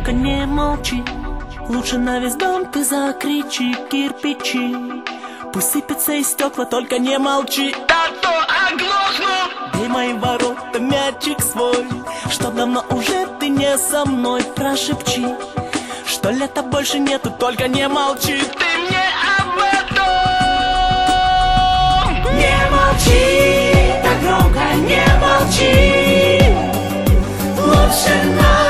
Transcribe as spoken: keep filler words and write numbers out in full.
только не молчи. Лучше на весь дом ты закричи кирпичи. Пусть сыпятся и стекла, только не молчи. А то оглохну. Бей мои ворота мячик свой, что давно уже ты не со мной. Прошепчи, что лета больше нету, только не молчи. Ты мне об этом. Не молчи, так громко не молчи. Лучше на